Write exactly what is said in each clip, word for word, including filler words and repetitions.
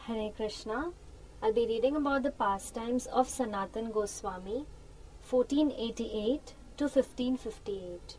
Hare Krishna. I'll be reading about the pastimes of Sanatan Goswami, fourteen eighty-eight to fifteen fifty-eight.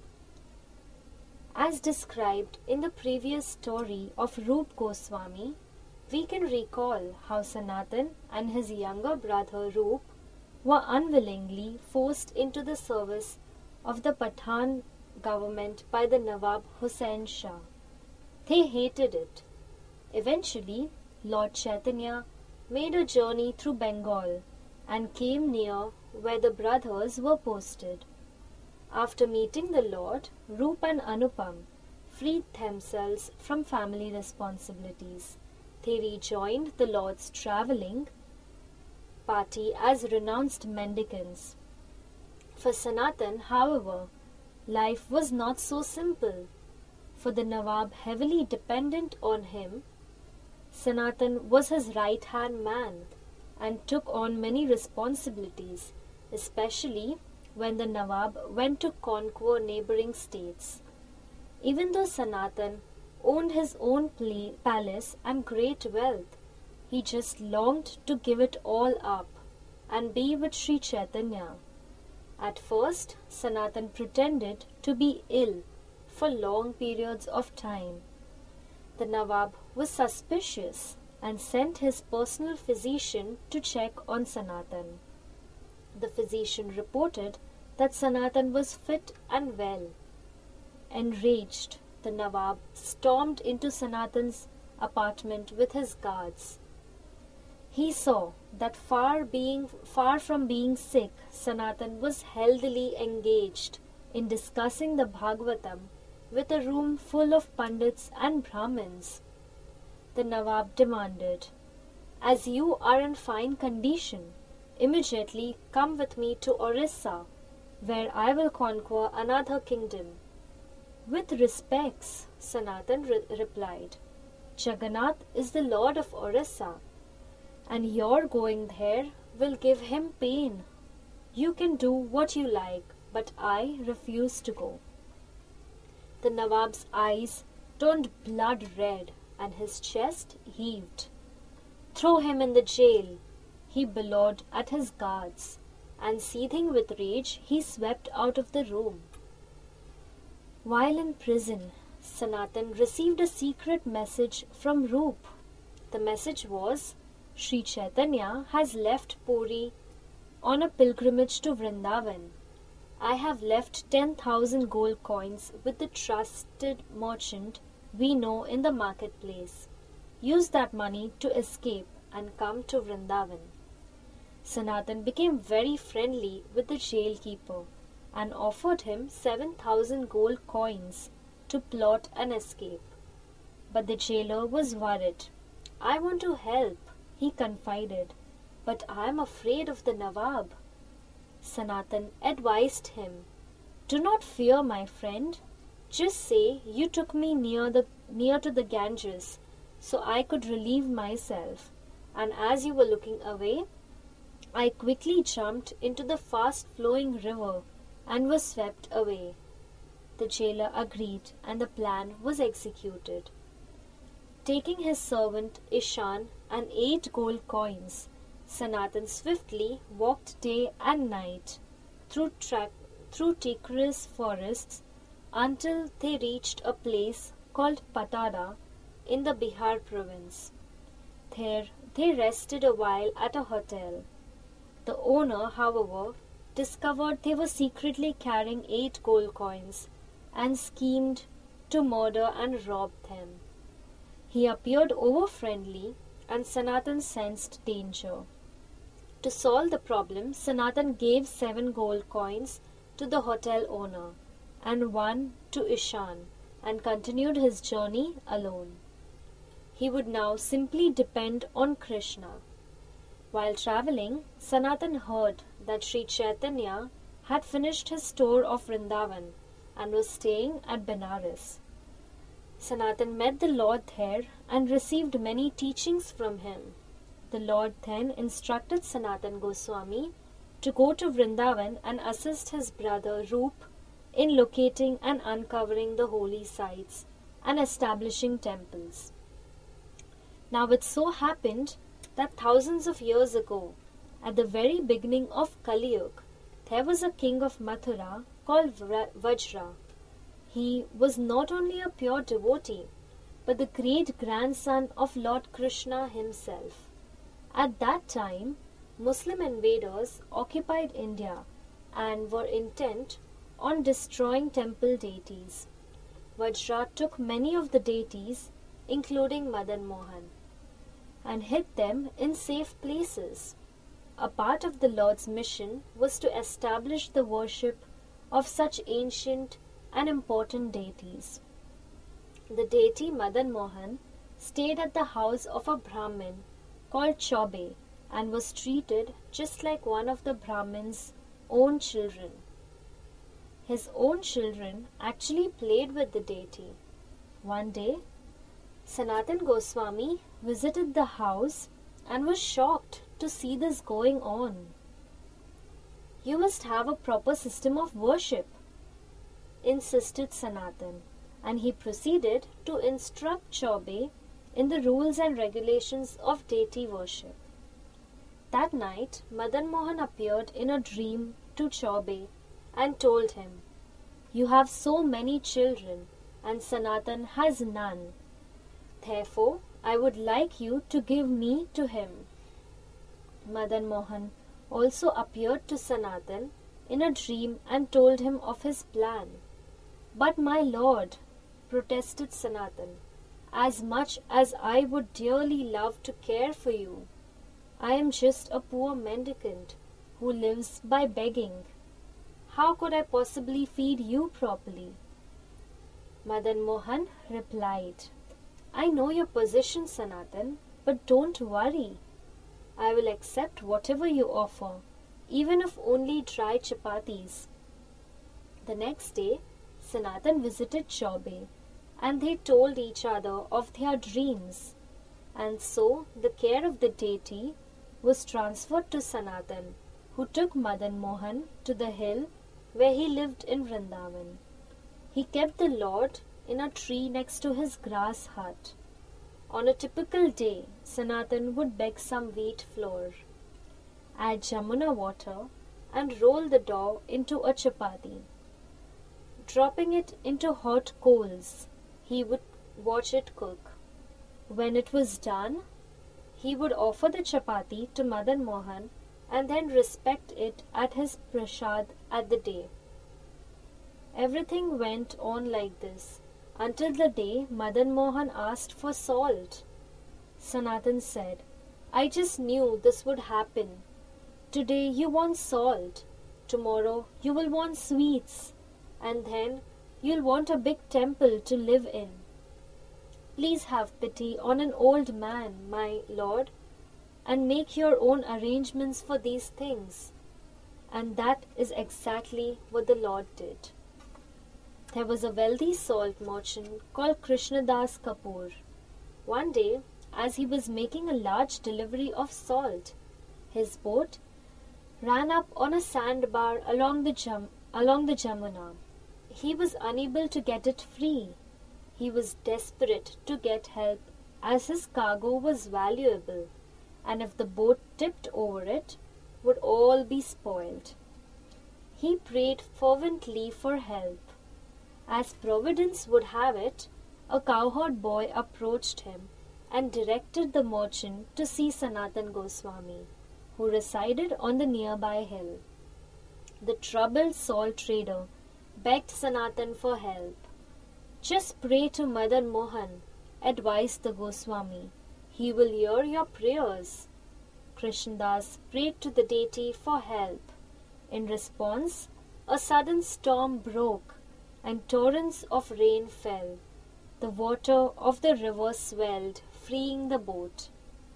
As described in the previous story of Rup Goswami, we can recall how Sanatan and his younger brother Rup were unwillingly forced into the service of the Pathan government by the Nawab Hussain Shah. They hated it. Eventually, Lord Chaitanya made a journey through Bengal and came near where the brothers were posted. After meeting the Lord, Rup and Anupam freed themselves from family responsibilities. They rejoined the Lord's travelling party as renounced mendicants. For Sanatan, however, life was not so simple. For the Nawab heavily dependent on him, Sanatan was his right-hand man and took on many responsibilities, especially when the Nawab went to conquer neighbouring states. Even though Sanatan owned his own palace and great wealth, he just longed to give it all up and be with Sri Chaitanya. At first, Sanatan pretended to be ill for long periods of time. The Nawab was suspicious and sent his personal physician to check on Sanatan. The physician reported that Sanatan was fit and well. Enraged, the Nawab stormed into Sanatan's apartment with his guards. He saw that far, being, far from being sick, Sanatan was healthily engaged in discussing the Bhagavatam with a room full of Pandits and Brahmins. The Nawab demanded, "As you are in fine condition, immediately come with me to Orissa, where I will conquer another kingdom." "With respects," Sanatan re- replied, "Jagannath is the Lord of Orissa, and your going there will give him pain. You can do what you like, but I refuse to go." The Nawab's eyes turned blood red and his chest heaved. "Throw him in the jail," he bellowed at his guards, and seething with rage, he swept out of the room. While in prison, Sanatan received a secret message from Rup. The message was, "Sri Chaitanya has left Puri on a pilgrimage to Vrindavan. I have left ten thousand gold coins with the trusted merchant we know in the marketplace. Use that money to escape and come to Vrindavan." Sanatan became very friendly with the jailkeeper and offered him seven thousand gold coins to plot an escape. But the jailer was worried. "I want to help," he confided, "but I am afraid of the Nawab." Sanatan advised him, "Do not fear, my friend. Just say you took me near the near to the Ganges so I could relieve myself, and as you were looking away, I quickly jumped into the fast-flowing river and was swept away." The jailer agreed, and the plan was executed. Taking his servant Ishan and eight gold coins, Sanatan swiftly walked day and night through, tra- through treacherous forests until they reached a place called Patara in the Bihar province. There they rested a while at a hotel. The owner, however, discovered they were secretly carrying eight gold coins and schemed to murder and rob them. He appeared over-friendly and Sanatan sensed danger. To solve the problem, Sanatan gave seven gold coins to the hotel owner and one to Ishan and continued his journey alone. He would now simply depend on Krishna. While travelling, Sanatan heard that Sri Chaitanya had finished his tour of Vrindavan and was staying at Benares. Sanatan met the Lord there and received many teachings from him. The Lord then instructed Sanatan Goswami to go to Vrindavan and assist his brother Rup in locating and uncovering the holy sites and establishing temples. Now it so happened that thousands of years ago, at the very beginning of Kali Yuga, there was a king of Mathura called Vajra. He was not only a pure devotee, but the great grandson of Lord Krishna himself. At that time, Muslim invaders occupied India and were intent on destroying temple deities. Vajra took many of the deities, including Madan Mohan, and hid them in safe places. A part of the Lord's mission was to establish the worship of such ancient and important deities. The deity Madan Mohan stayed at the house of a Brahmin called Chaube and was treated just like one of the Brahmin's own children. His own children actually played with the deity. One day, Sanatan Goswami visited the house and was shocked to see this going on. "You must have a proper system of worship," insisted Sanatan, and he proceeded to instruct Chaube in the rules and regulations of deity worship. That night, Madan Mohan appeared in a dream to Chaube and told him, "You have so many children, and Sanatan has none. Therefore, I would like you to give me to him." Madan Mohan also appeared to Sanatan in a dream and told him of his plan. "But my lord," protested Sanatan, "as much as I would dearly love to care for you, I am just a poor mendicant who lives by begging. How could I possibly feed you properly?" Madan Mohan replied, "I know your position, Sanatan, but don't worry. I will accept whatever you offer, even if only dry chapatis." The next day, Sanatan visited Chaube, and they told each other of their dreams, and so the care of the deity was transferred to Sanatan, who took Madan Mohan to the hill where he lived in Vrindavan. He kept the Lord in a tree next to his grass hut. On a typical day, Sanatan would beg some wheat flour, add Jamuna water, and roll the dough into a chapati. Dropping it into hot coals, he would watch it cook. When it was done, he would offer the chapati to Madan Mohan and then respect it at his prasad at the day. Everything went on like this until the day Madan Mohan asked for salt. Sanatan said, "I just knew this would happen. Today you want salt, tomorrow you will want sweets, and then you'll want a big temple to live in. Please have pity on an old man, my lord, and make your own arrangements for these things." And that is exactly what the Lord did. There was a wealthy salt merchant called Krishnadas Kapoor. One day, as he was making a large delivery of salt, his boat ran up on a sandbar along the, Jam- along the Jamuna. He was unable to get it free. He was desperate to get help, as his cargo was valuable, and if the boat tipped over it, would all be spoiled. He prayed fervently for help. As Providence would have it, a cowherd boy approached him and directed the merchant to see Sanatan Goswami, who resided on the nearby hill. The troubled salt trader begged Sanatan for help. "Just pray to Madan Mohan," advised the Goswami. "He will hear your prayers." Krishnadas prayed to the deity for help. In response, a sudden storm broke and torrents of rain fell. The water of the river swelled, freeing the boat.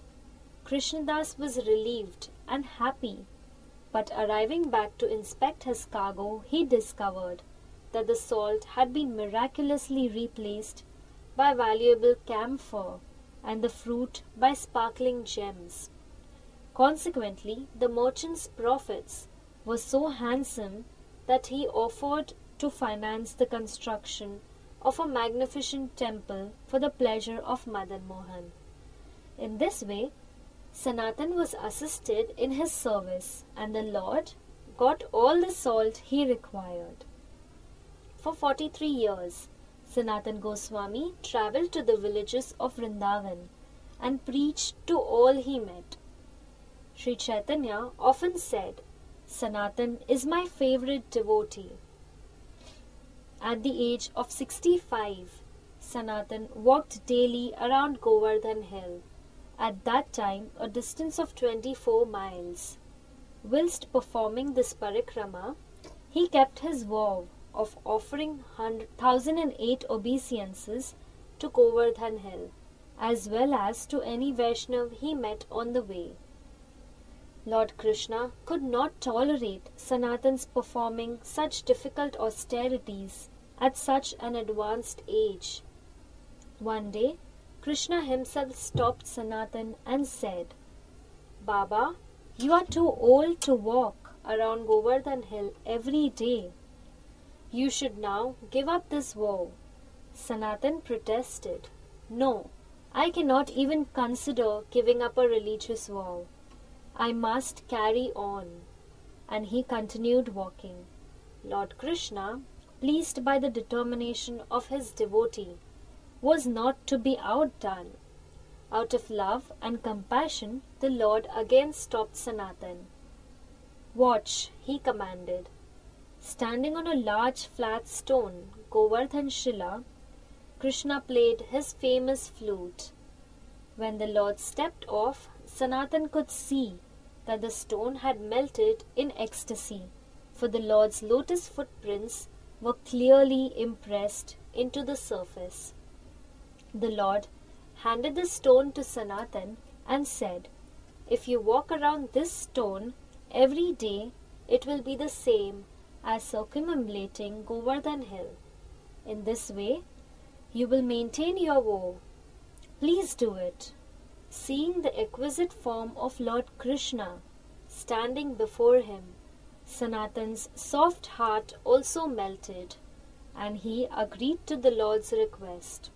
Krishnadas was relieved and happy, but arriving back to inspect his cargo, he discovered that the salt had been miraculously replaced by valuable camphor and the fruit by sparkling gems. Consequently, the merchant's profits were so handsome that he offered to finance the construction of a magnificent temple for the pleasure of Madan Mohan. In this way, Sanatan was assisted in his service, and the Lord got all the salt he required. For forty-three years, Sanatan Goswami travelled to the villages of Vrindavan and preached to all he met. Sri Chaitanya often said, "Sanatan is my favourite devotee." At the age of sixty-five, Sanatan walked daily around Govardhan Hill, at that time a distance of twenty-four miles. Whilst performing this parikrama, he kept his vow of offering one thousand eight obeisances to Govardhan Hill, as well as to any Vaishnav he met on the way. Lord Krishna could not tolerate Sanatan's performing such difficult austerities at such an advanced age. One day, Krishna himself stopped Sanatan and said, "Baba, you are too old to walk around Govardhan Hill every day. You should now give up this vow." Sanatan protested, "No, I cannot even consider giving up a religious vow. I must carry on." And he continued walking. Lord Krishna, pleased by the determination of his devotee, was not to be outdone. Out of love and compassion, the Lord again stopped Sanatan. "Watch," he commanded. Standing on a large flat stone, Govardhan Shila, Krishna played his famous flute. When the Lord stepped off, Sanatan could see that the stone had melted in ecstasy, for the Lord's lotus footprints were clearly impressed into the surface. The Lord handed the stone to Sanatan and said, "If you walk around this stone every day, it will be the same as circumambulating Govardhan Hill. In this way, you will maintain your vow. Please do it." Seeing the exquisite form of Lord Krishna standing before him, Sanatan's soft heart also melted, and he agreed to the Lord's request.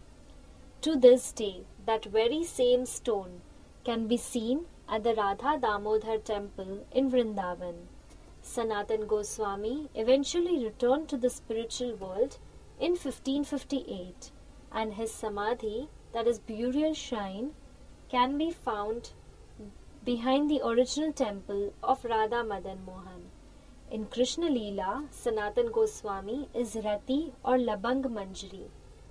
To this day, that very same stone can be seen at the Radha Damodar temple in Vrindavan. Sanatan Goswami eventually returned to the spiritual world in fifteen fifty-eight, and his samadhi, that is burial shrine, can be found behind the original temple of Radha Madan Mohan. In Krishna Leela, Sanatan Goswami is Rati or Labang Manjari.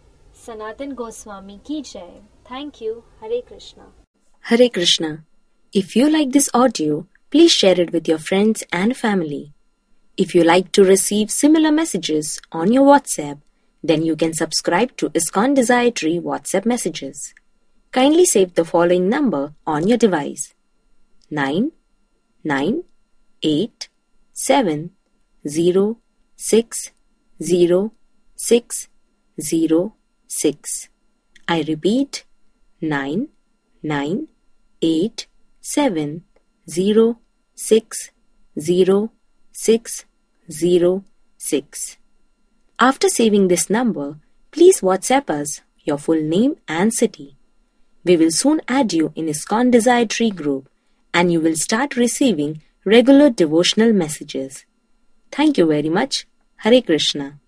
Sanatan Goswami ki jai. Thank you. Hare Krishna. Hare Krishna. If you like this audio, please share it with your friends and family. If you like to receive similar messages on your WhatsApp, then you can subscribe to ISKCON Desire Tree WhatsApp messages. Kindly save the following number on your device: nine nine eight seven zero six zero six zero six. I repeat, nine nine eight seven zero six zero six zero six. After saving this number, please WhatsApp us your full name and city. We will soon add you in ISKCON Desire Tree group, and you will start receiving regular devotional messages. Thank you very much. Hare Krishna.